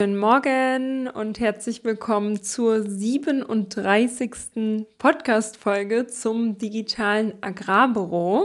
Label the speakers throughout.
Speaker 1: Guten Morgen und herzlich willkommen zur 37. Podcast-Folge zum digitalen Agrarbüro.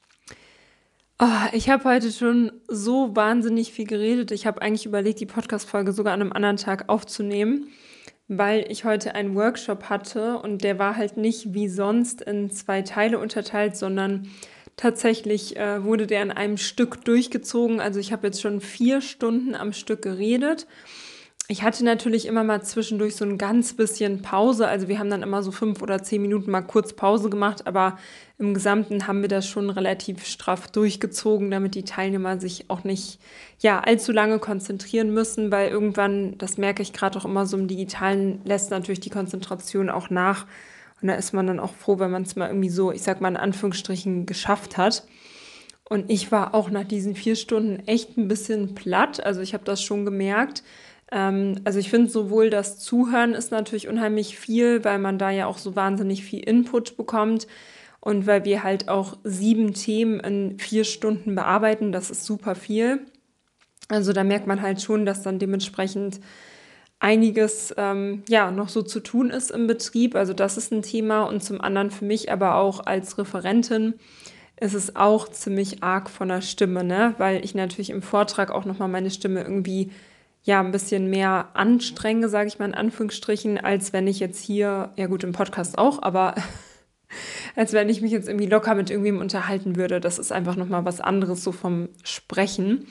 Speaker 1: Ich habe heute schon so wahnsinnig viel geredet. Ich habe eigentlich überlegt, die Podcast-Folge sogar an einem anderen Tag aufzunehmen, weil ich heute einen Workshop hatte und der war halt nicht wie sonst in 2 Teile unterteilt, sondern tatsächlich wurde der in einem Stück durchgezogen. Also ich habe jetzt schon 4 Stunden am Stück geredet. Ich hatte natürlich immer mal zwischendurch so ein ganz bisschen Pause. Also wir haben dann immer so 5 oder 10 Minuten mal kurz Pause gemacht, aber im Gesamten haben wir das schon relativ straff durchgezogen, damit die Teilnehmer sich auch nicht allzu lange konzentrieren müssen, weil irgendwann, das merke ich gerade auch immer so im Digitalen, lässt natürlich die Konzentration auch nach. Und da ist man dann auch froh, wenn man es mal irgendwie so, ich sag mal in Anführungsstrichen, geschafft hat. Und ich war auch nach diesen 4 Stunden echt ein bisschen platt. Also ich habe das schon gemerkt. Also ich finde sowohl das Zuhören ist natürlich unheimlich viel, weil man da ja auch so wahnsinnig viel Input bekommt und weil wir halt auch 7 Themen in 4 Stunden bearbeiten. Das ist super viel. Also da merkt man halt schon, dass dann dementsprechend einiges noch so zu tun ist im Betrieb. Also das ist ein Thema und zum anderen für mich aber auch als Referentin ist es auch ziemlich arg von der Stimme, ne? Weil ich natürlich im Vortrag auch nochmal meine Stimme irgendwie ein bisschen mehr anstrenge, sage ich mal in Anführungsstrichen, als wenn ich jetzt hier, ja gut, im Podcast auch, aber als wenn ich mich jetzt irgendwie locker mit irgendwem unterhalten würde. Das ist einfach nochmal was anderes so vom Sprechen.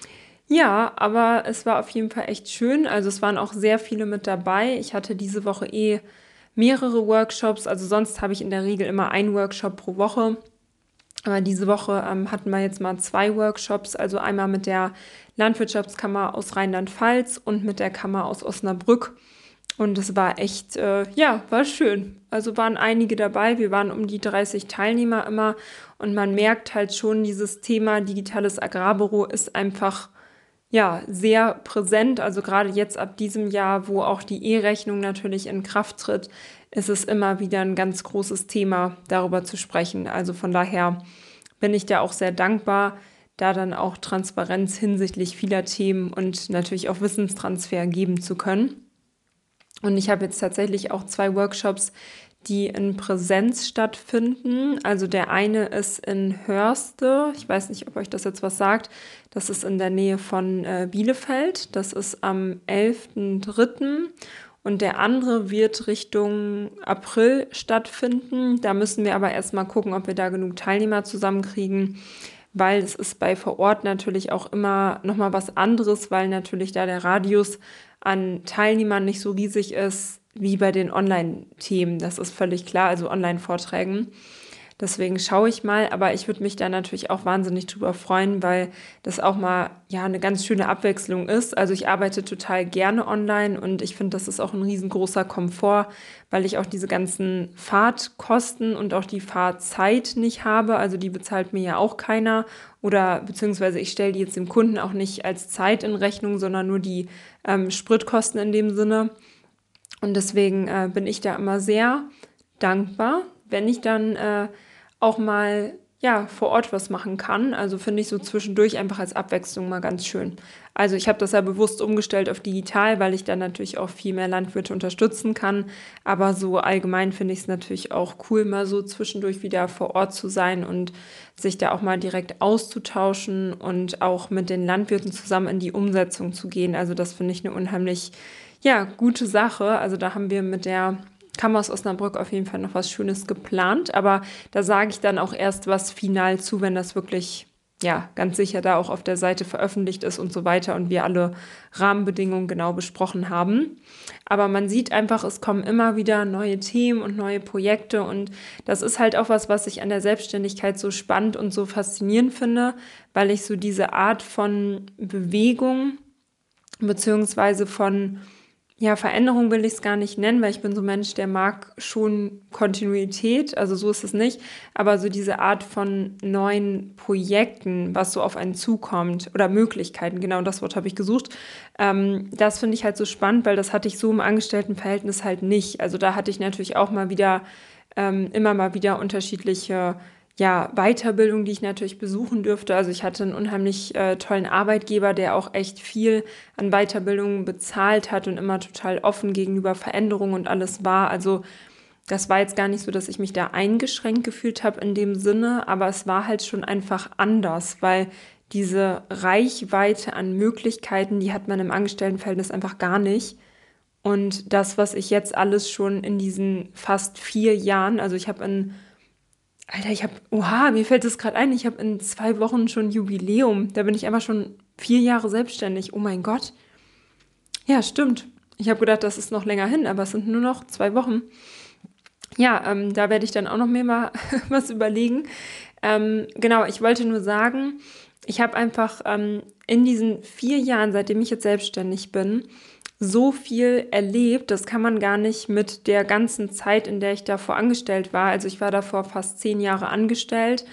Speaker 1: Ja, aber es war auf jeden Fall echt schön. Also es waren auch sehr viele mit dabei. Ich hatte diese Woche mehrere Workshops. Also sonst habe ich in der Regel immer einen Workshop pro Woche. Aber diese Woche hatten wir jetzt mal 2 Workshops. Also einmal mit der Landwirtschaftskammer aus Rheinland-Pfalz und mit der Kammer aus Osnabrück. Und es war echt, war schön. Also waren einige dabei. Wir waren um die 30 Teilnehmer immer. Und man merkt halt schon, dieses Thema digitales Agrarbüro ist einfach sehr präsent. Also gerade jetzt ab diesem Jahr, wo auch die E-Rechnung natürlich in Kraft tritt, ist es immer wieder ein ganz großes Thema, darüber zu sprechen. Also von daher bin ich da auch sehr dankbar, da dann auch Transparenz hinsichtlich vieler Themen und natürlich auch Wissenstransfer geben zu können. Und ich habe jetzt tatsächlich auch 2 Workshops, die in Präsenz stattfinden. Also der eine ist in Hörste. Ich weiß nicht, ob euch das jetzt was sagt. Das ist in der Nähe von Bielefeld. Das ist am 11.03. Und der andere wird Richtung April stattfinden. Da müssen wir aber erstmal gucken, ob wir da genug Teilnehmer zusammenkriegen, weil es ist bei vor Ort natürlich auch immer nochmal was anderes, weil natürlich da der Radius an Teilnehmern nicht so riesig ist wie bei den Online-Themen. Das ist völlig klar, also Online-Vorträgen. Deswegen schaue ich mal, aber ich würde mich da natürlich auch wahnsinnig drüber freuen, weil das auch mal eine ganz schöne Abwechslung ist. Also ich arbeite total gerne online und ich finde, das ist auch ein riesengroßer Komfort, weil ich auch diese ganzen Fahrtkosten und auch die Fahrzeit nicht habe. Also die bezahlt mir ja auch keiner oder beziehungsweise ich stelle die jetzt dem Kunden auch nicht als Zeit in Rechnung, sondern nur die Spritkosten in dem Sinne. Und deswegen bin ich da immer sehr dankbar, wenn ich dann auch mal vor Ort was machen kann. Also finde ich so zwischendurch einfach als Abwechslung mal ganz schön. Also ich habe das ja bewusst umgestellt auf digital, weil ich dann natürlich auch viel mehr Landwirte unterstützen kann. Aber so allgemein finde ich es natürlich auch cool, mal so zwischendurch wieder vor Ort zu sein und sich da auch mal direkt auszutauschen und auch mit den Landwirten zusammen in die Umsetzung zu gehen. Also das finde ich eine unheimlich gute Sache. Also da haben wir mit der Kammer aus Osnabrück auf jeden Fall noch was Schönes geplant. Aber da sage ich dann auch erst was final zu, wenn das wirklich ganz sicher da auch auf der Seite veröffentlicht ist und so weiter und wir alle Rahmenbedingungen genau besprochen haben. Aber man sieht einfach, es kommen immer wieder neue Themen und neue Projekte und das ist halt auch was ich an der Selbstständigkeit so spannend und so faszinierend finde, weil ich so diese Art von Bewegung beziehungsweise von Veränderung will ich es gar nicht nennen, weil ich bin so ein Mensch, der mag schon Kontinuität, also so ist es nicht, aber so diese Art von neuen Projekten, was so auf einen zukommt oder Möglichkeiten, genau das Wort habe ich gesucht, das finde ich halt so spannend, weil das hatte ich so im Angestelltenverhältnis halt nicht. Also da hatte ich natürlich auch mal wieder, immer mal wieder unterschiedliche Weiterbildung, die ich natürlich besuchen dürfte. Also ich hatte einen unheimlich tollen Arbeitgeber, der auch echt viel an Weiterbildung bezahlt hat und immer total offen gegenüber Veränderungen und alles war. Also das war jetzt gar nicht so, dass ich mich da eingeschränkt gefühlt habe in dem Sinne, aber es war halt schon einfach anders, weil diese Reichweite an Möglichkeiten, die hat man im Angestelltenverhältnis einfach gar nicht. Und das, was ich jetzt alles schon in diesen fast 4 Jahren, also mir fällt das gerade ein, ich habe in 2 Wochen schon Jubiläum. Da bin ich einfach schon 4 Jahre selbstständig. Oh mein Gott. Ja, stimmt. Ich habe gedacht, das ist noch länger hin, aber es sind nur noch 2 Wochen. Ja, da werde ich dann auch noch mehr mal was überlegen. Genau, ich wollte nur sagen, ich habe einfach in diesen 4 Jahren, seitdem ich jetzt selbstständig bin, so viel erlebt, das kann man gar nicht mit der ganzen Zeit, in der ich davor angestellt war. Also ich war davor fast 10 Jahre angestellt.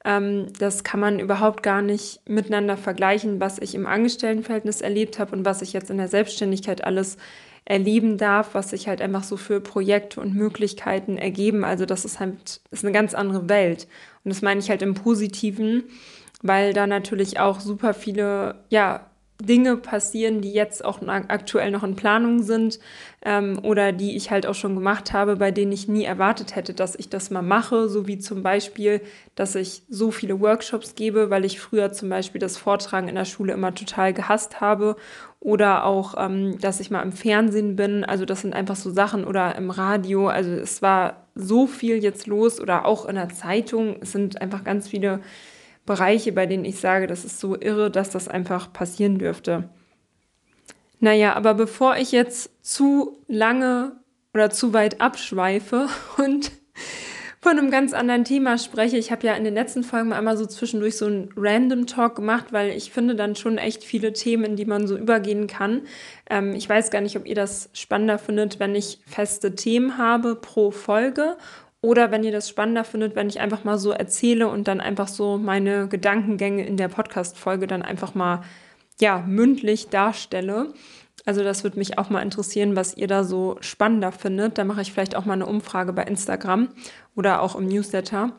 Speaker 1: Das kann man überhaupt gar nicht miteinander vergleichen, was ich im Angestelltenverhältnis erlebt habe und was ich jetzt in der Selbstständigkeit alles erleben darf, was sich halt einfach so für Projekte und Möglichkeiten ergeben. Also das ist eine ganz andere Welt. Und das meine ich halt im Positiven, weil da natürlich auch super viele, Dinge passieren, die jetzt auch aktuell noch in Planung sind oder die ich halt auch schon gemacht habe, bei denen ich nie erwartet hätte, dass ich das mal mache, so wie zum Beispiel, dass ich so viele Workshops gebe, weil ich früher zum Beispiel das Vortragen in der Schule immer total gehasst habe oder auch, dass ich mal im Fernsehen bin, also das sind einfach so Sachen oder im Radio, also es war so viel jetzt los oder auch in der Zeitung, es sind einfach ganz viele Bereiche, bei denen ich sage, das ist so irre, dass das einfach passieren dürfte. Naja, aber bevor ich jetzt zu lange oder zu weit abschweife und von einem ganz anderen Thema spreche, ich habe ja in den letzten Folgen mal einmal so zwischendurch so einen Random Talk gemacht, weil ich finde dann schon echt viele Themen, in die man so übergehen kann. Ich weiß gar nicht, ob ihr das spannender findet, wenn ich feste Themen habe pro Folge oder wenn ihr das spannender findet, wenn ich einfach mal so erzähle und dann einfach so meine Gedankengänge in der Podcast-Folge dann einfach mal, mündlich darstelle. Also das würde mich auch mal interessieren, was ihr da so spannender findet. Da mache ich vielleicht auch mal eine Umfrage bei Instagram oder auch im Newsletter.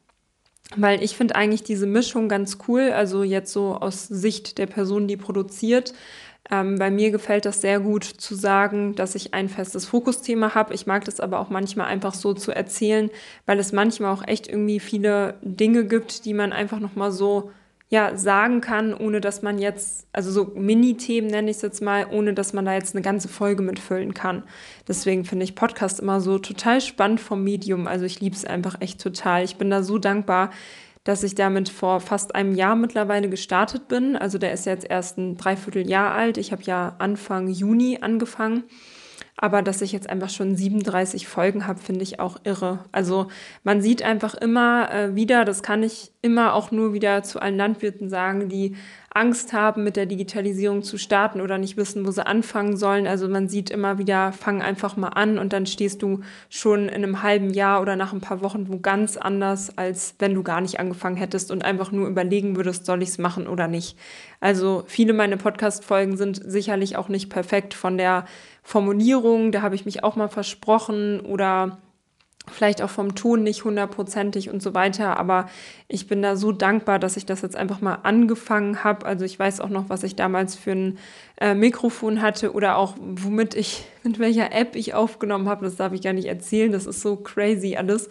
Speaker 1: Weil ich finde eigentlich diese Mischung ganz cool, also jetzt so aus Sicht der Person, die produziert. Bei mir gefällt das sehr gut zu sagen, dass ich ein festes Fokusthema habe. Ich mag das aber auch manchmal einfach so zu erzählen, weil es manchmal auch echt irgendwie viele Dinge gibt, die man einfach nochmal so sagen kann, ohne dass man jetzt, also so Mini-Themen nenne ich es jetzt mal, ohne dass man da jetzt eine ganze Folge mitfüllen kann. Deswegen finde ich Podcast immer so total spannend vom Medium. Also ich liebe es einfach echt total. Ich bin da so dankbar, dass ich damit vor fast einem Jahr mittlerweile gestartet bin. Also der ist jetzt erst ein Dreivierteljahr alt. Ich habe ja Anfang Juni angefangen. Aber dass ich jetzt einfach schon 37 Folgen habe, finde ich auch irre. Also man sieht einfach immer wieder, das kann ich immer auch nur wieder zu allen Landwirten sagen, die Angst haben, mit der Digitalisierung zu starten oder nicht wissen, wo sie anfangen sollen. Also man sieht immer wieder, fang einfach mal an und dann stehst du schon in einem halben Jahr oder nach ein paar Wochen wo ganz anders, als wenn du gar nicht angefangen hättest und einfach nur überlegen würdest, soll ich es machen oder nicht. Also viele meiner Podcast-Folgen sind sicherlich auch nicht perfekt von der Formulierung, da habe ich mich auch mal versprochen oder vielleicht auch vom Ton nicht hundertprozentig und so weiter, aber ich bin da so dankbar, dass ich das jetzt einfach mal angefangen habe. Also ich weiß auch noch, was ich damals für ein Mikrofon hatte oder auch mit welcher App ich aufgenommen habe, das darf ich gar nicht erzählen, das ist so crazy alles.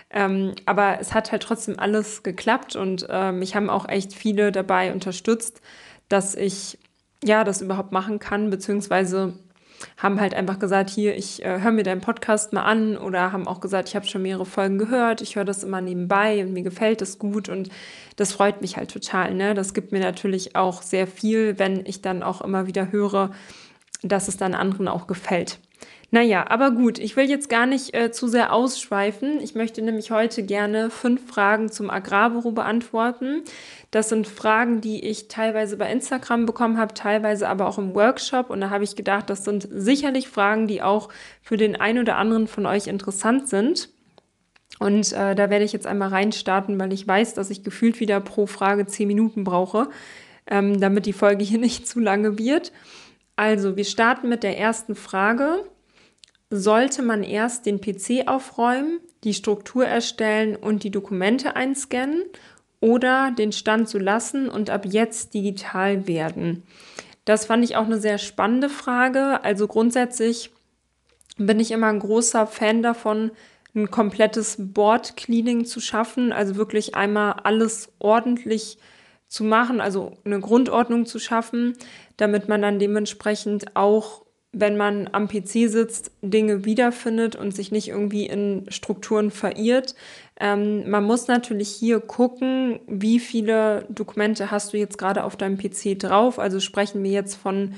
Speaker 1: Aber es hat halt trotzdem alles geklappt und mich haben auch echt viele dabei unterstützt, dass ich das überhaupt machen kann, beziehungsweise haben halt einfach gesagt, hier, ich höre mir deinen Podcast mal an oder haben auch gesagt, ich habe schon mehrere Folgen gehört, ich höre das immer nebenbei und mir gefällt das gut und das freut mich halt total, ne? Das gibt mir natürlich auch sehr viel, wenn ich dann auch immer wieder höre, dass es dann anderen auch gefällt. Naja, aber gut, ich will jetzt gar nicht zu sehr ausschweifen. Ich möchte nämlich heute gerne 5 Fragen zum Agrarbüro beantworten. Das sind Fragen, die ich teilweise bei Instagram bekommen habe, teilweise aber auch im Workshop. Und da habe ich gedacht, das sind sicherlich Fragen, die auch für den einen oder anderen von euch interessant sind. Und da werde ich jetzt einmal reinstarten, weil ich weiß, dass ich gefühlt wieder pro Frage 10 Minuten brauche, damit die Folge hier nicht zu lange wird. Also, wir starten mit der ersten Frage. sollte man erst den PC aufräumen, die Struktur erstellen und die Dokumente einscannen oder den Stand so lassen und ab jetzt digital werden? Das fand ich auch eine sehr spannende Frage. Also grundsätzlich bin ich immer ein großer Fan davon, ein komplettes Board Cleaning zu schaffen, also wirklich einmal alles ordentlich zu machen, also eine Grundordnung zu schaffen, damit man dann dementsprechend auch, wenn man am PC sitzt, Dinge wiederfindet und sich nicht irgendwie in Strukturen verirrt. Man muss natürlich hier gucken, wie viele Dokumente hast du jetzt gerade auf deinem PC drauf. Also sprechen wir jetzt von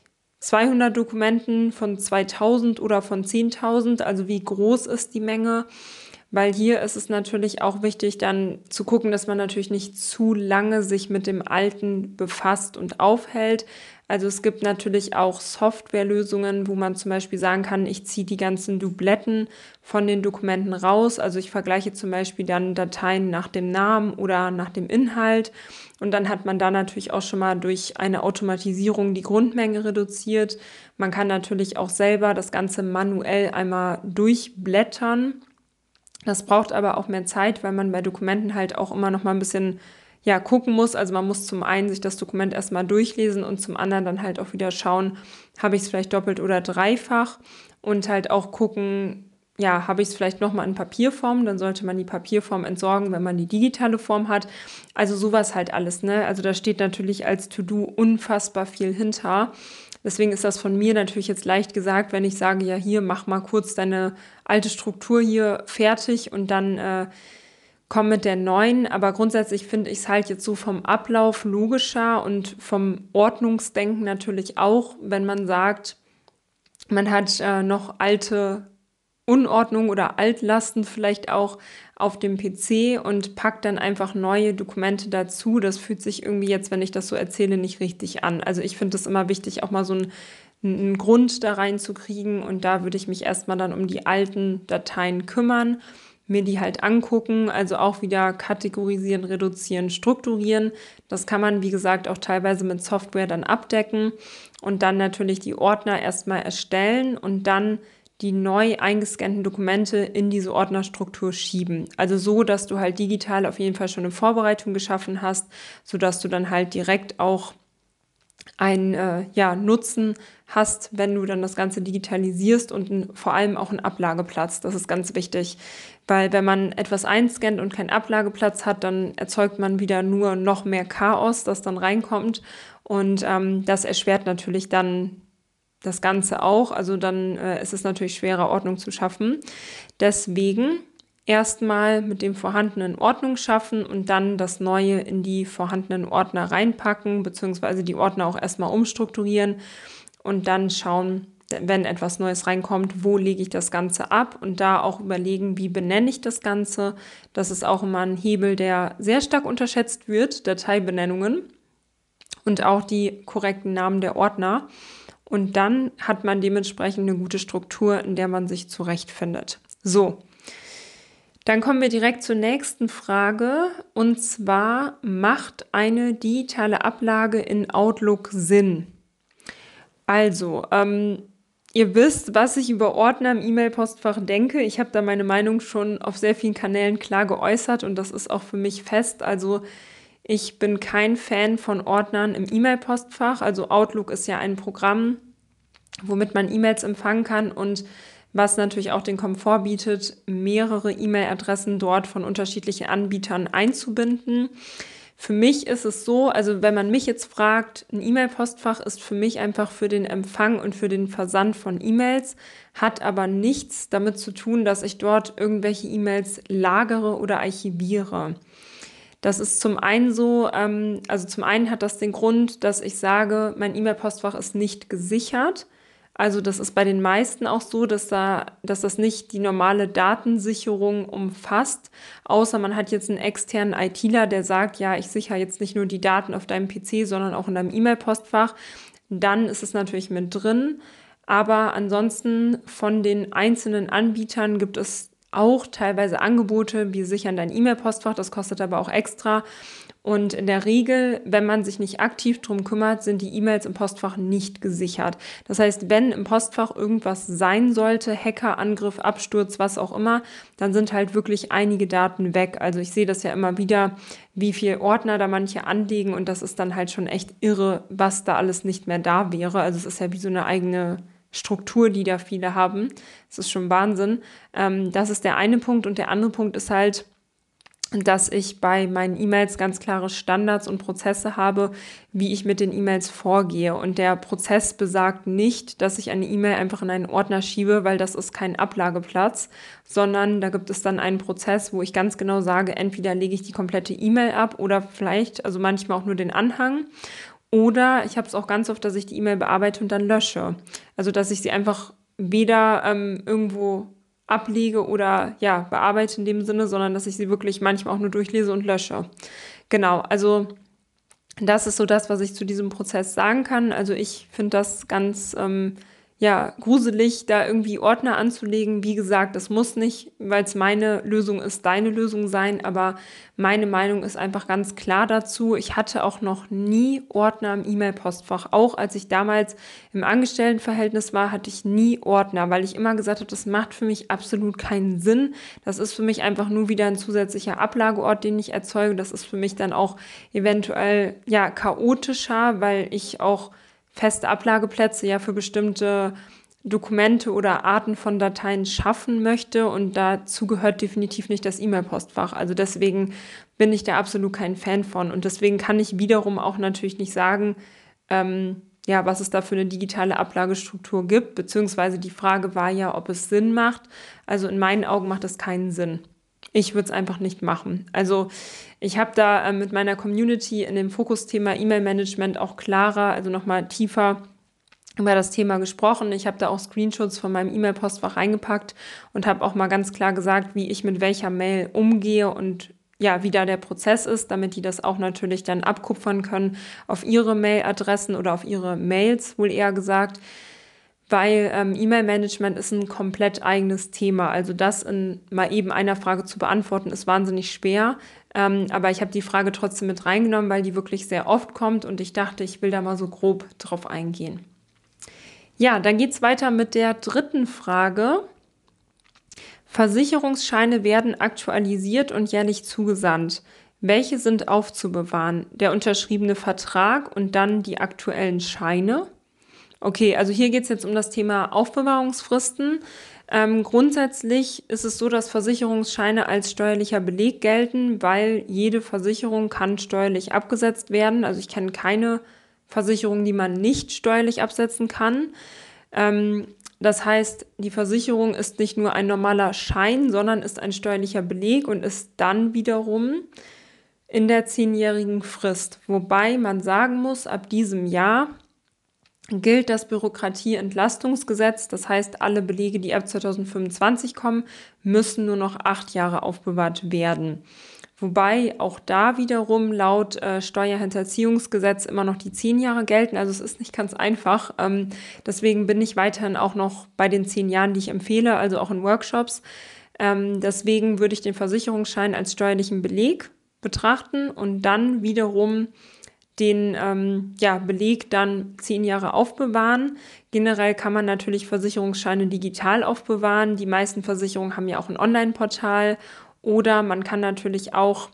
Speaker 1: 200 Dokumenten, von 2000 oder von 10.000, also wie groß ist die Menge? Weil hier ist es natürlich auch wichtig, dann zu gucken, dass man natürlich nicht zu lange sich mit dem Alten befasst und aufhält. Also es gibt natürlich auch Softwarelösungen, wo man zum Beispiel sagen kann, ich ziehe die ganzen Dubletten von den Dokumenten raus. Also ich vergleiche zum Beispiel dann Dateien nach dem Namen oder nach dem Inhalt. Und dann hat man da natürlich auch schon mal durch eine Automatisierung die Grundmenge reduziert. Man kann natürlich auch selber das Ganze manuell einmal durchblättern. Das braucht aber auch mehr Zeit, weil man bei Dokumenten halt auch immer noch mal ein bisschen gucken muss. Also man muss zum einen sich das Dokument erstmal durchlesen und zum anderen dann halt auch wieder schauen, habe ich es vielleicht doppelt oder dreifach und halt auch gucken, habe ich es vielleicht nochmal in Papierform, dann sollte man die Papierform entsorgen, wenn man die digitale Form hat. Also sowas halt alles, ne? Also da steht natürlich als To-Do unfassbar viel hinter. Deswegen ist das von mir natürlich jetzt leicht gesagt, wenn ich sage, ja, hier, mach mal kurz deine alte Struktur hier fertig und dann komm mit der neuen. Aber grundsätzlich finde ich es halt jetzt so vom Ablauf logischer und vom Ordnungsdenken natürlich auch, wenn man sagt, man hat noch alte Unordnung oder Altlasten vielleicht auch auf dem PC und packt dann einfach neue Dokumente dazu. Das fühlt sich irgendwie jetzt, wenn ich das so erzähle, nicht richtig an. Also ich finde es immer wichtig, auch mal so einen Grund da reinzukriegen und da würde ich mich erstmal dann um die alten Dateien kümmern, mir die halt angucken, also auch wieder kategorisieren, reduzieren, strukturieren. Das kann man, wie gesagt, auch teilweise mit Software dann abdecken und dann natürlich die Ordner erstmal erstellen und dann die neu eingescannten Dokumente in diese Ordnerstruktur schieben. Also so, dass du halt digital auf jeden Fall schon eine Vorbereitung geschaffen hast, sodass du dann halt direkt auch einen Nutzen hast, wenn du dann das Ganze digitalisierst und vor allem auch einen Ablageplatz. Das ist ganz wichtig, weil wenn man etwas einscannt und keinen Ablageplatz hat, dann erzeugt man wieder nur noch mehr Chaos, das dann reinkommt und das erschwert natürlich dann das Ganze auch. Also dann ist es natürlich schwerer, Ordnung zu schaffen. Deswegen erstmal mit dem vorhandenen Ordnung schaffen und dann das Neue in die vorhandenen Ordner reinpacken, beziehungsweise die Ordner auch erstmal umstrukturieren und dann schauen, wenn etwas Neues reinkommt, wo lege ich das Ganze ab und da auch überlegen, wie benenne ich das Ganze. Das ist auch immer ein Hebel, der sehr stark unterschätzt wird, Dateibenennungen und auch die korrekten Namen der Ordner. Und dann hat man dementsprechend eine gute Struktur, in der man sich zurechtfindet. So, dann kommen wir direkt zur nächsten Frage. Und zwar, macht eine digitale Ablage in Outlook Sinn? Also, ihr wisst, was ich über Ordner im E-Mail-Postfach denke. Ich habe da meine Meinung schon auf sehr vielen Kanälen klar geäußert und das ist auch für mich fest. Also ich bin kein Fan von Ordnern im E-Mail-Postfach. Also Outlook ist ja ein Programm, womit man E-Mails empfangen kann und was natürlich auch den Komfort bietet, mehrere E-Mail-Adressen dort von unterschiedlichen Anbietern einzubinden. Für mich ist es so, also wenn man mich jetzt fragt, ein E-Mail-Postfach ist für mich einfach für den Empfang und für den Versand von E-Mails, hat aber nichts damit zu tun, dass ich dort irgendwelche E-Mails lagere oder archiviere. Das ist zum einen so, also zum einen hat das den Grund, dass ich sage, mein E-Mail-Postfach ist nicht gesichert. Also das ist bei den meisten auch so, dass das nicht die normale Datensicherung umfasst, außer man hat jetzt einen externen ITler, der sagt, ja, ich sichere jetzt nicht nur die Daten auf deinem PC, sondern auch in deinem E-Mail-Postfach. Dann ist es natürlich mit drin. Aber ansonsten von den einzelnen Anbietern gibt es auch teilweise Angebote, wir sichern dein E-Mail-Postfach, das kostet aber auch extra. Und in der Regel, wenn man sich nicht aktiv drum kümmert, sind die E-Mails im Postfach nicht gesichert. Das heißt, wenn im Postfach irgendwas sein sollte, Hackerangriff, Absturz, was auch immer, dann sind halt wirklich einige Daten weg. Also ich sehe das ja immer wieder, wie viel Ordner da manche anlegen und das ist dann halt schon echt irre, was da alles nicht mehr da wäre. Also es ist ja wie so eine eigene Struktur, die da viele haben. Das ist schon Wahnsinn. Das ist der eine Punkt und der andere Punkt ist halt, dass ich bei meinen E-Mails ganz klare Standards und Prozesse habe, wie ich mit den E-Mails vorgehe. Und der Prozess besagt nicht, dass ich eine E-Mail einfach in einen Ordner schiebe, weil das ist kein Ablageplatz, sondern da gibt es dann einen Prozess, wo ich ganz genau sage, entweder lege ich die komplette E-Mail ab oder vielleicht, also manchmal auch nur den Anhang. Oder ich habe es auch ganz oft, dass ich die E-Mail bearbeite und dann lösche. Also dass ich sie einfach weder irgendwo ablege oder ja, bearbeite in dem Sinne, sondern dass ich sie wirklich manchmal auch nur durchlese und lösche. Genau, also das ist so das, was ich zu diesem Prozess sagen kann. Also ich finde das ganz gruselig, da irgendwie Ordner anzulegen. Wie gesagt, das muss nicht, weil es meine Lösung ist, deine Lösung sein, aber meine Meinung ist einfach ganz klar dazu. Ich hatte auch noch nie Ordner im E-Mail-Postfach. Auch als ich damals im Angestelltenverhältnis war, hatte ich nie Ordner, weil ich immer gesagt habe, das macht für mich absolut keinen Sinn. Das ist für mich einfach nur wieder ein zusätzlicher Ablageort, den ich erzeuge. Das ist für mich dann auch eventuell ja chaotischer, weil ich auch feste Ablageplätze ja für bestimmte Dokumente oder Arten von Dateien schaffen möchte und dazu gehört definitiv nicht das E-Mail-Postfach. Also deswegen bin ich da absolut kein Fan von und deswegen kann ich wiederum auch natürlich nicht sagen, was es da für eine digitale Ablagestruktur gibt, beziehungsweise die Frage war ja, ob es Sinn macht. Also in meinen Augen macht es keinen Sinn. Ich würde es einfach nicht machen. Also ich habe da mit meiner Community in dem Fokusthema E-Mail-Management auch klarer, also nochmal tiefer über das Thema gesprochen. Ich habe da auch Screenshots von meinem E-Mail-Postfach reingepackt und habe auch mal ganz klar gesagt, wie ich mit welcher Mail umgehe und ja, wie da der Prozess ist, damit die das auch natürlich dann abkupfern können auf ihre Mailadressen oder auf ihre Mails, wohl eher gesagt. Weil E-Mail-Management ist ein komplett eigenes Thema. Also das in mal eben einer Frage zu beantworten, ist wahnsinnig schwer. Aber ich habe die Frage trotzdem mit reingenommen, weil die wirklich sehr oft kommt und ich dachte, ich will da mal so grob drauf eingehen. Ja, dann geht's weiter mit der dritten Frage. Versicherungsscheine werden aktualisiert und jährlich zugesandt. Welche sind aufzubewahren? Der unterschriebene Vertrag und dann die aktuellen Scheine. Okay, also hier geht es jetzt um das Thema Aufbewahrungsfristen. Grundsätzlich ist es so, dass Versicherungsscheine als steuerlicher Beleg gelten, weil jede Versicherung kann steuerlich abgesetzt werden. Also ich kenne keine Versicherung, die man nicht steuerlich absetzen kann. Das heißt, die Versicherung ist nicht nur ein normaler Schein, sondern ist ein steuerlicher Beleg und ist dann wiederum in der 10-jährigen Frist. Wobei man sagen muss, ab diesem Jahr gilt das Bürokratieentlastungsgesetz. Das heißt, alle Belege, die ab 2025 kommen, müssen nur noch 8 Jahre aufbewahrt werden. Wobei auch da wiederum laut Steuerhinterziehungsgesetz immer noch die 10 Jahre gelten. Also es ist nicht ganz einfach. Deswegen bin ich weiterhin auch noch bei den 10 Jahren, die ich empfehle, also auch in Workshops. Deswegen würde ich den Versicherungsschein als steuerlichen Beleg betrachten und dann wiederum den Beleg dann 10 Jahre aufbewahren. Generell kann man natürlich Versicherungsscheine digital aufbewahren. Die meisten Versicherungen haben ja auch ein Online-Portal. Oder man kann natürlich auch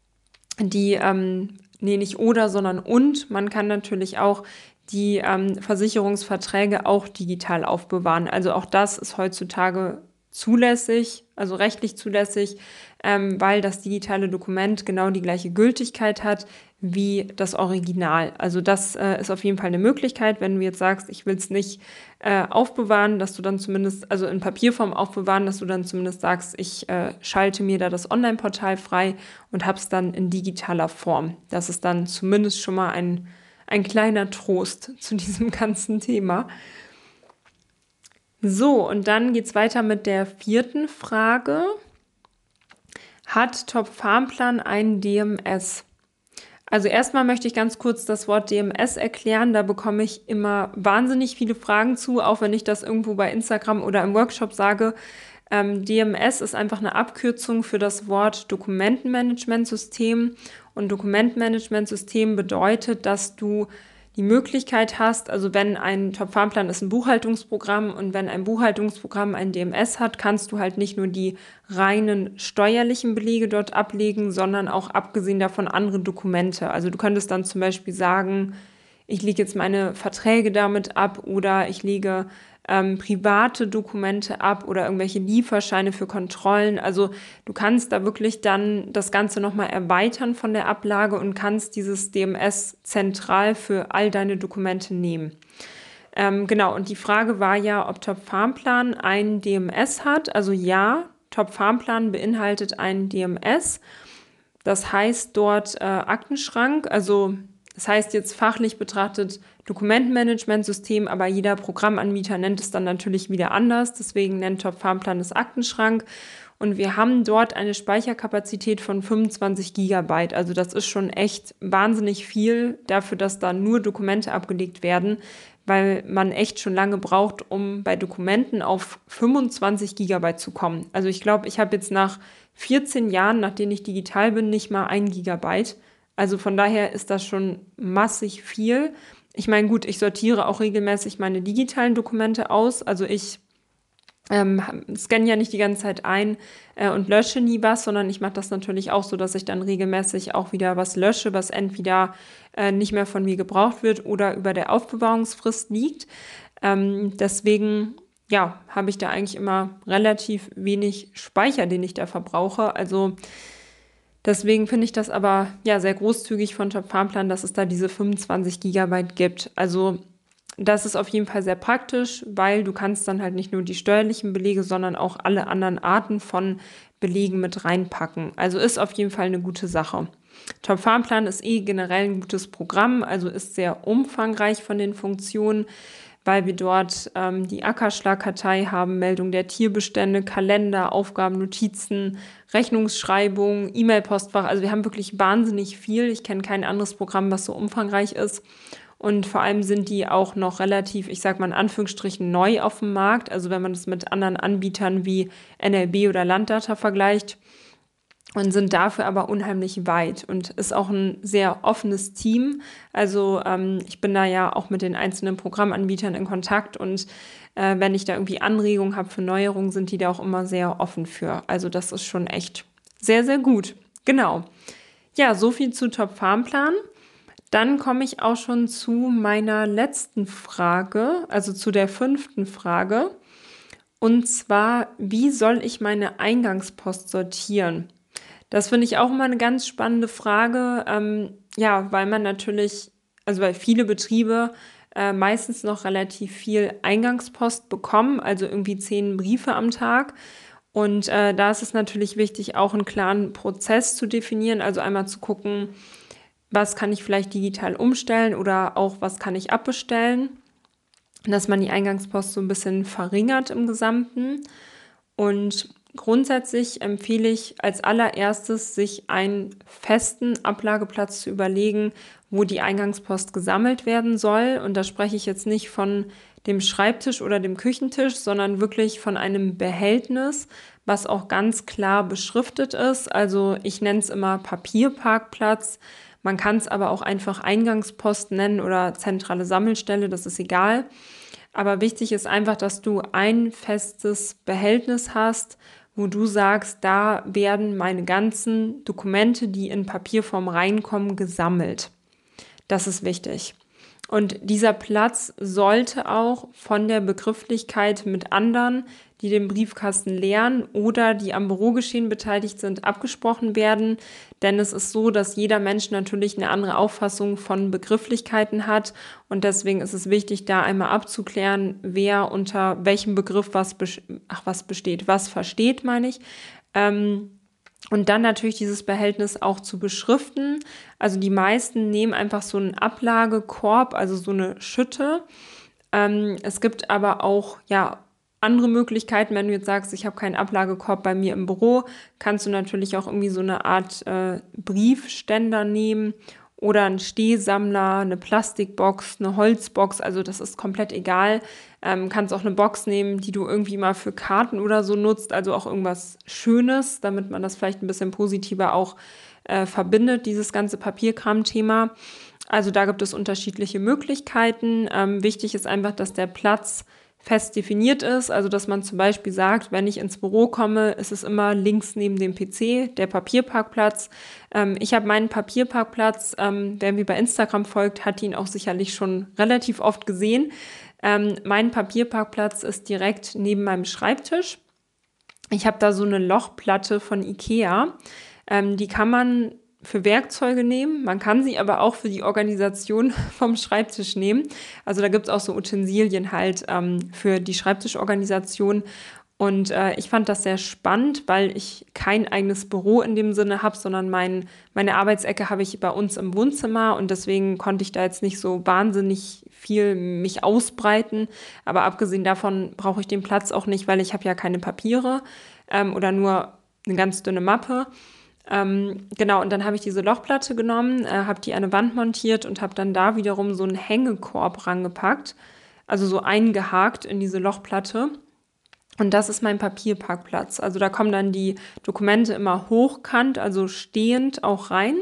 Speaker 1: man kann natürlich auch die Versicherungsverträge auch digital aufbewahren. Also auch das ist heutzutage zulässig, also rechtlich zulässig, weil das digitale Dokument genau die gleiche Gültigkeit hat wie das Original. Also das ist auf jeden Fall eine Möglichkeit, wenn du jetzt sagst, ich will es nicht aufbewahren, dass du dann zumindest, also in Papierform aufbewahren, dass du dann zumindest sagst, ich schalte mir da das Online-Portal frei und habe es dann in digitaler Form. Das ist dann zumindest schon mal ein kleiner Trost zu diesem ganzen Thema. So, und dann geht's weiter mit der 4. Frage. Hat Top Farmplan ein DMS? Also erstmal möchte ich ganz kurz das Wort DMS erklären. Da bekomme ich immer wahnsinnig viele Fragen zu, auch wenn ich das irgendwo bei Instagram oder im Workshop sage. DMS ist einfach eine Abkürzung für das Wort Dokumentenmanagementsystem. Und Dokumentenmanagementsystem bedeutet, dass du die Möglichkeit hast, also wenn ein Top-Farm-Plan ist ein Buchhaltungsprogramm und wenn ein Buchhaltungsprogramm ein DMS hat, kannst du halt nicht nur die reinen steuerlichen Belege dort ablegen, sondern auch abgesehen davon andere Dokumente. Also du könntest dann zum Beispiel sagen, ich lege jetzt meine Verträge damit ab oder ich lege private Dokumente ab oder irgendwelche Lieferscheine für Kontrollen. Also du kannst da wirklich dann das Ganze nochmal erweitern von der Ablage und kannst dieses DMS zentral für all deine Dokumente nehmen. Genau, und die Frage war ja, ob Top-Farm-Plan ein DMS hat. Also ja, Top-Farm-Plan beinhaltet ein DMS. Das heißt dort Aktenschrank, also das heißt jetzt fachlich betrachtet Dokumentenmanagementsystem, aber jeder Programmanbieter nennt es dann natürlich wieder anders. Deswegen nennt Top-Farm-Plan es Aktenschrank. Und wir haben dort eine Speicherkapazität von 25 Gigabyte. Also das ist schon echt wahnsinnig viel dafür, dass da nur Dokumente abgelegt werden, weil man echt schon lange braucht, um bei Dokumenten auf 25 Gigabyte zu kommen. Also ich glaube, ich habe jetzt nach 14 Jahren, nachdem ich digital bin, nicht mal 1 Gigabyte. Also von daher ist das schon massig viel. Ich meine, gut, ich sortiere auch regelmäßig meine digitalen Dokumente aus. Also ich scanne ja nicht die ganze Zeit ein und lösche nie was, sondern ich mache das natürlich auch so, dass ich dann regelmäßig auch wieder was lösche, was entweder nicht mehr von mir gebraucht wird oder über der Aufbewahrungsfrist liegt. Deswegen, ja, habe ich da eigentlich immer relativ wenig Speicher, den ich da verbrauche. Also deswegen finde ich das aber ja sehr großzügig von Top-Farm-Plan, dass es da diese 25 Gigabyte gibt. Also das ist auf jeden Fall sehr praktisch, weil du kannst dann halt nicht nur die steuerlichen Belege, sondern auch alle anderen Arten von Belegen mit reinpacken. Also ist auf jeden Fall eine gute Sache. Top-Farm-Plan ist generell ein gutes Programm, also ist sehr umfangreich von den Funktionen, weil wir dort die Ackerschlagkartei haben, Meldung der Tierbestände, Kalender, Aufgaben, Notizen, Rechnungsschreibung, E-Mail-Postfach. Also wir haben wirklich wahnsinnig viel. Ich kenne kein anderes Programm, was so umfangreich ist. Und vor allem sind die auch noch relativ, ich sag mal in Anführungsstrichen, neu auf dem Markt. Also wenn man das mit anderen Anbietern wie NLB oder Landdata vergleicht. Und sind dafür aber unheimlich weit und ist auch ein sehr offenes Team. Also ich bin da ja auch mit den einzelnen Programmanbietern in Kontakt und wenn ich da irgendwie Anregungen habe für Neuerungen, sind die da auch immer sehr offen für. Also das ist schon echt sehr, sehr gut. Genau. Ja, so viel zu Top-Farm-Plan. Dann komme ich auch schon zu meiner letzten Frage, also zu der 5. Frage. Und zwar, wie soll ich meine Eingangspost sortieren? Das finde ich auch immer eine ganz spannende Frage, weil man natürlich, also weil viele Betriebe meistens noch relativ viel Eingangspost bekommen, also irgendwie 10 Briefe am Tag. Und da ist es natürlich wichtig, auch einen klaren Prozess zu definieren, also einmal zu gucken, was kann ich vielleicht digital umstellen oder auch was kann ich abbestellen, dass man die Eingangspost so ein bisschen verringert im Gesamten. Und grundsätzlich empfehle ich als allererstes, sich einen festen Ablageplatz zu überlegen, wo die Eingangspost gesammelt werden soll. Und da spreche ich jetzt nicht von dem Schreibtisch oder dem Küchentisch, sondern wirklich von einem Behältnis, was auch ganz klar beschriftet ist. Also ich nenne es immer Papierparkplatz. Man kann es aber auch einfach Eingangspost nennen oder zentrale Sammelstelle, das ist egal. Aber wichtig ist einfach, dass du ein festes Behältnis hast, wo du sagst, da werden meine ganzen Dokumente, die in Papierform reinkommen, gesammelt. Das ist wichtig. Und dieser Platz sollte auch von der Begrifflichkeit mit anderen, die den Briefkasten leeren oder die am Bürogeschehen beteiligt sind, abgesprochen werden. Denn es ist so, dass jeder Mensch natürlich eine andere Auffassung von Begrifflichkeiten hat. Und deswegen ist es wichtig, da einmal abzuklären, wer unter welchem Begriff was versteht, meine ich. Und dann natürlich dieses Behältnis auch zu beschriften. Also die meisten nehmen einfach so einen Ablagekorb, also so eine Schütte. Es gibt aber auch, andere Möglichkeiten. Wenn du jetzt sagst, ich habe keinen Ablagekorb bei mir im Büro, kannst du natürlich auch irgendwie so eine Art Briefständer nehmen oder ein Stehsammler, eine Plastikbox, eine Holzbox, also das ist komplett egal. Kannst auch eine Box nehmen, die du irgendwie mal für Karten oder so nutzt, also auch irgendwas Schönes, damit man das vielleicht ein bisschen positiver auch verbindet, dieses ganze Papierkram-Thema. Also da gibt es unterschiedliche Möglichkeiten. Wichtig ist einfach, dass der Platz fest definiert ist, also dass man zum Beispiel sagt, wenn ich ins Büro komme, ist es immer links neben dem PC der Papierparkplatz. Ich habe meinen Papierparkplatz, wer mir bei Instagram folgt, hat ihn auch sicherlich schon relativ oft gesehen. Mein Papierparkplatz ist direkt neben meinem Schreibtisch. Ich habe da so eine Lochplatte von Ikea. Die kann man für Werkzeuge nehmen. Man kann sie aber auch für die Organisation vom Schreibtisch nehmen. Also da gibt es auch so Utensilien halt für die Schreibtischorganisation. Und ich fand das sehr spannend, weil ich kein eigenes Büro in dem Sinne habe, sondern meine Arbeitsecke habe ich bei uns im Wohnzimmer und deswegen konnte ich da jetzt nicht so wahnsinnig viel mich ausbreiten. Aber abgesehen davon brauche ich den Platz auch nicht, weil ich habe ja keine Papiere oder nur eine ganz dünne Mappe. Genau, und dann habe ich diese Lochplatte genommen, habe die an eine Wand montiert und habe dann da wiederum so einen Hängekorb rangepackt, also so eingehakt in diese Lochplatte. Und das ist mein Papierparkplatz. Also da kommen dann die Dokumente immer hochkant, also stehend auch rein.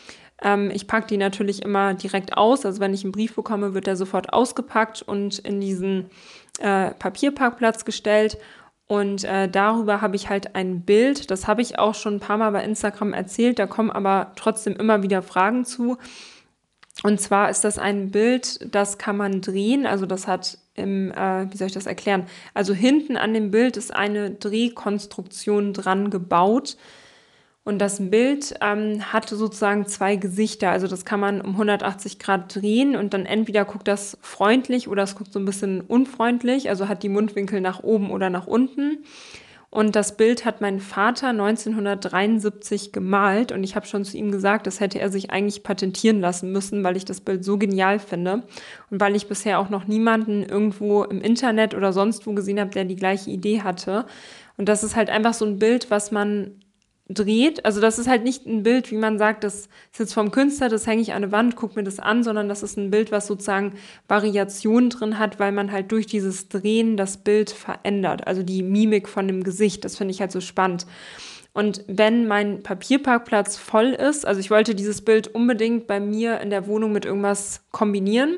Speaker 1: Ich packe die natürlich immer direkt aus. Also wenn ich einen Brief bekomme, wird der sofort ausgepackt und in diesen Papierparkplatz gestellt. Und darüber habe ich halt ein Bild, das habe ich auch schon ein paar Mal bei Instagram erzählt, da kommen aber trotzdem immer wieder Fragen zu. Und zwar ist das ein Bild, das kann man drehen, also das hat wie soll ich das erklären? Also hinten an dem Bild ist eine Drehkonstruktion dran gebaut. Und das Bild hat sozusagen zwei Gesichter. Also das kann man um 180 Grad drehen und dann entweder guckt das freundlich oder es guckt so ein bisschen unfreundlich. Also hat die Mundwinkel nach oben oder nach unten. Und das Bild hat mein Vater 1973 gemalt. Und ich habe schon zu ihm gesagt, das hätte er sich eigentlich patentieren lassen müssen, weil ich das Bild so genial finde. Und weil ich bisher auch noch niemanden irgendwo im Internet oder sonst wo gesehen habe, der die gleiche Idee hatte. Und das ist halt einfach so ein Bild, was man dreht. Also das ist halt nicht ein Bild, wie man sagt, das ist jetzt vom Künstler, das hänge ich an eine Wand, guck mir das an, sondern das ist ein Bild, was sozusagen Variationen drin hat, weil man halt durch dieses Drehen das Bild verändert. Also die Mimik von dem Gesicht, das finde ich halt so spannend. Und wenn mein Papierparkplatz voll ist, also ich wollte dieses Bild unbedingt bei mir in der Wohnung mit irgendwas kombinieren,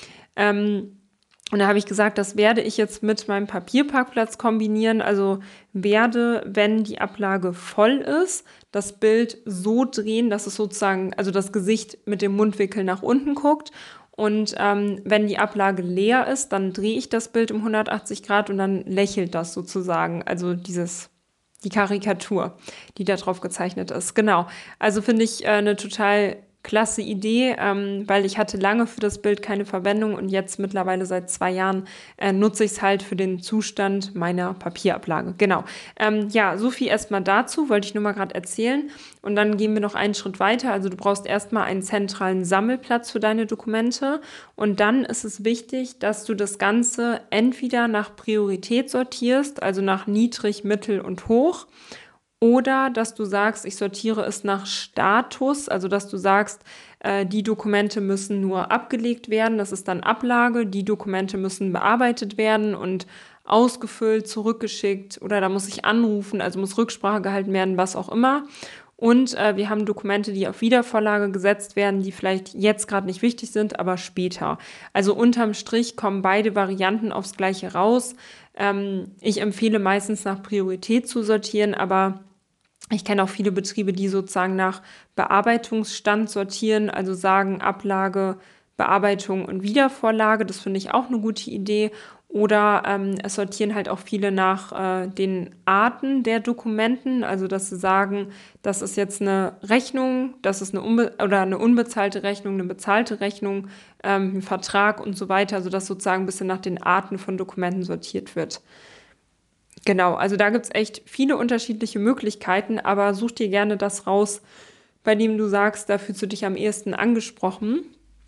Speaker 1: und da habe ich gesagt, das werde ich jetzt mit meinem Papierparkplatz kombinieren. Also werde, wenn die Ablage voll ist, das Bild so drehen, dass es sozusagen, also das Gesicht mit dem Mundwinkel nach unten guckt. Und wenn die Ablage leer ist, dann drehe ich das Bild um 180 Grad und dann lächelt das sozusagen. Also die Karikatur, die da drauf gezeichnet ist. Genau. Also finde ich eine total klasse Idee, weil ich hatte lange für das Bild keine Verwendung und jetzt mittlerweile seit 2 Jahren nutze ich es halt für den Zustand meiner Papierablage. Genau. Ja, so viel erstmal dazu, wollte ich nur mal gerade erzählen. Und dann gehen wir noch einen Schritt weiter. Also du brauchst erstmal einen zentralen Sammelplatz für deine Dokumente und dann ist es wichtig, dass du das Ganze entweder nach Priorität sortierst, also nach niedrig, mittel und hoch. Oder dass du sagst, ich sortiere es nach Status, also dass du sagst, die Dokumente müssen nur abgelegt werden, das ist dann Ablage, die Dokumente müssen bearbeitet werden und ausgefüllt, zurückgeschickt oder da muss ich anrufen, also muss Rücksprache gehalten werden, was auch immer. Und wir haben Dokumente, die auf Wiedervorlage gesetzt werden, die vielleicht jetzt gerade nicht wichtig sind, aber später. Also unterm Strich kommen beide Varianten aufs Gleiche raus. Ich empfehle meistens nach Priorität zu sortieren, aber ich kenne auch viele Betriebe, die sozusagen nach Bearbeitungsstand sortieren, also sagen Ablage, Bearbeitung und Wiedervorlage. Das finde ich auch eine gute Idee. Oder es sortieren halt auch viele nach den Arten der Dokumenten, also dass sie sagen, das ist jetzt eine Rechnung, das ist eine unbezahlte Rechnung, eine bezahlte Rechnung, ein Vertrag und so weiter, also dass sozusagen ein bisschen nach den Arten von Dokumenten sortiert wird. Genau, also da gibt's echt viele unterschiedliche Möglichkeiten, aber such dir gerne das raus, bei dem du sagst, da fühlst du dich am ehesten angesprochen.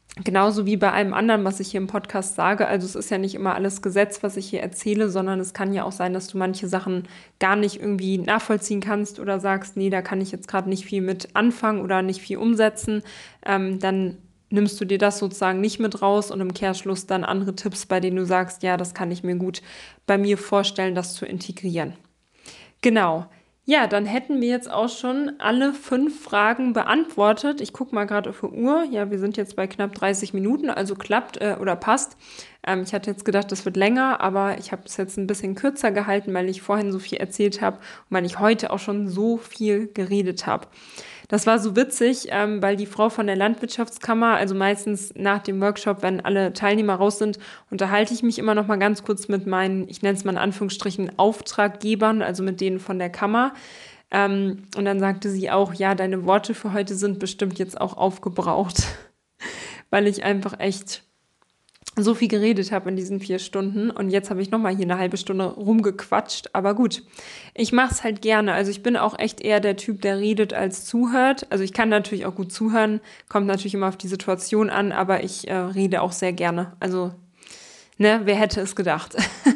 Speaker 1: Genauso wie bei allem anderen, was ich hier im Podcast sage. Also es ist ja nicht immer alles Gesetz, was ich hier erzähle, sondern es kann ja auch sein, dass du manche Sachen gar nicht irgendwie nachvollziehen kannst oder sagst, nee, da kann ich jetzt gerade nicht viel mit anfangen oder nicht viel umsetzen. Dann nimmst du dir das sozusagen nicht mit raus und im Kehrschluss dann andere Tipps, bei denen du sagst, ja, das kann ich mir gut bei mir vorstellen, das zu integrieren. Genau. Ja, dann hätten wir jetzt auch schon alle 5 Fragen beantwortet. Ich gucke mal gerade auf die Uhr. Ja, wir sind jetzt bei knapp 30 Minuten, also klappt oder passt. Ich hatte jetzt gedacht, das wird länger, aber ich habe es jetzt ein bisschen kürzer gehalten, weil ich vorhin so viel erzählt habe und weil ich heute auch schon so viel geredet habe. Das war so witzig, weil die Frau von der Landwirtschaftskammer, also meistens nach dem Workshop, wenn alle Teilnehmer raus sind, unterhalte ich mich immer noch mal ganz kurz mit meinen, ich nenne es mal in Anführungsstrichen, Auftraggebern, also mit denen von der Kammer. Und dann sagte sie auch, ja, deine Worte für heute sind bestimmt jetzt auch aufgebraucht, weil ich einfach echt so viel geredet habe in diesen 4 Stunden und jetzt habe ich nochmal hier eine halbe Stunde rumgequatscht, aber gut, ich mache es halt gerne, also ich bin auch echt eher der Typ, der redet als zuhört, also ich kann natürlich auch gut zuhören, kommt natürlich immer auf die Situation an, aber ich rede auch sehr gerne, also, ne, wer hätte es gedacht.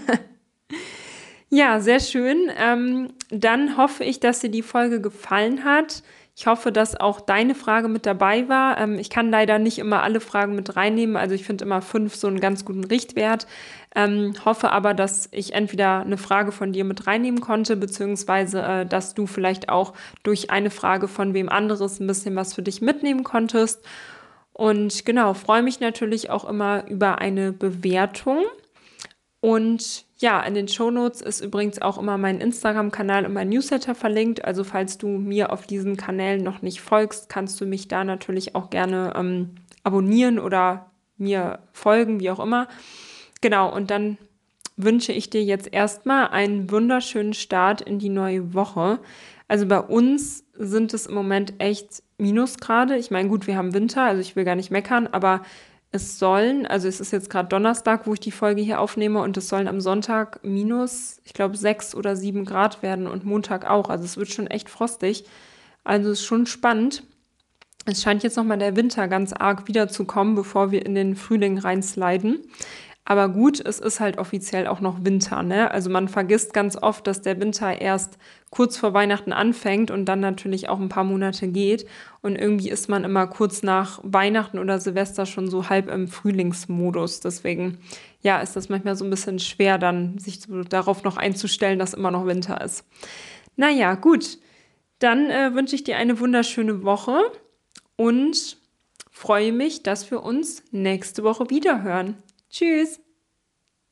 Speaker 1: Ja, sehr schön. Dann hoffe ich, dass dir die Folge gefallen hat. Ich hoffe, dass auch deine Frage mit dabei war. Ich kann leider nicht immer alle Fragen mit reinnehmen. Also ich finde immer 5 so einen ganz guten Richtwert. Hoffe aber, dass ich entweder eine Frage von dir mit reinnehmen konnte, beziehungsweise dass du vielleicht auch durch eine Frage von wem anderes ein bisschen was für dich mitnehmen konntest. Und genau, freue mich natürlich auch immer über eine Bewertung. Und ja, in den Shownotes ist übrigens auch immer mein Instagram-Kanal und mein Newsletter verlinkt. Also falls du mir auf diesen Kanälen noch nicht folgst, kannst du mich da natürlich auch gerne abonnieren oder mir folgen, wie auch immer. Genau, und dann wünsche ich dir jetzt erstmal einen wunderschönen Start in die neue Woche. Also bei uns sind es im Moment echt Minusgrade. Ich meine, gut, wir haben Winter, also ich will gar nicht meckern, aber also es ist jetzt gerade Donnerstag, wo ich die Folge hier aufnehme und es sollen am Sonntag minus, ich glaube, 6 oder 7 Grad werden und Montag auch. Also es wird schon echt frostig. Also es ist schon spannend. Es scheint jetzt nochmal der Winter ganz arg wiederzukommen, bevor wir in den Frühling reinsliden. Aber gut, es ist halt offiziell auch noch Winter, ne? Also man vergisst ganz oft, dass der Winter erst kurz vor Weihnachten anfängt und dann natürlich auch ein paar Monate geht. Und irgendwie ist man immer kurz nach Weihnachten oder Silvester schon so halb im Frühlingsmodus. Deswegen, ja, ist das manchmal so ein bisschen schwer, dann sich so darauf noch einzustellen, dass immer noch Winter ist. Naja, gut. Dann wünsche ich dir eine wunderschöne Woche und freue mich, dass wir uns nächste Woche wieder hören. Tschüss!